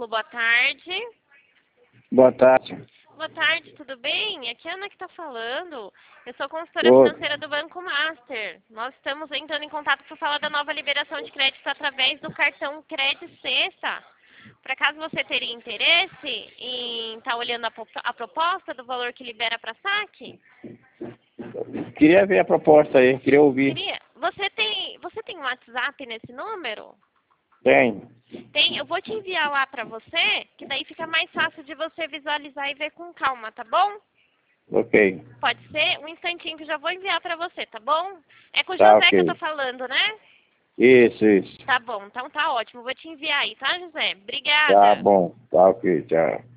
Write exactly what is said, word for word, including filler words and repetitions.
Paulo, boa tarde. Boa tarde. Boa tarde, tudo bem? Aqui é a Ana que está falando. Eu sou consultora Oi. financeira do Banco Master. Nós estamos entrando em contato para falar da nova liberação de crédito através do cartão Crédito Sexta. Por acaso você teria interesse em estar tá olhando a, a proposta do valor que libera para saque? Queria ver a proposta aí, queria ouvir. Queria. Você tem, você tem um WhatsApp nesse número? Tem. Tem, eu vou te enviar lá pra você, que daí fica mais fácil de você visualizar e ver com calma, tá bom? Ok. Pode ser? Um instantinho que eu já vou enviar pra você, tá bom? É com o Tá, José que eu ok. tô falando, né? Isso, isso. Tá bom, então tá ótimo. Vou te enviar aí, tá, José? Tá Obrigada. bom. Tá ok, tchau.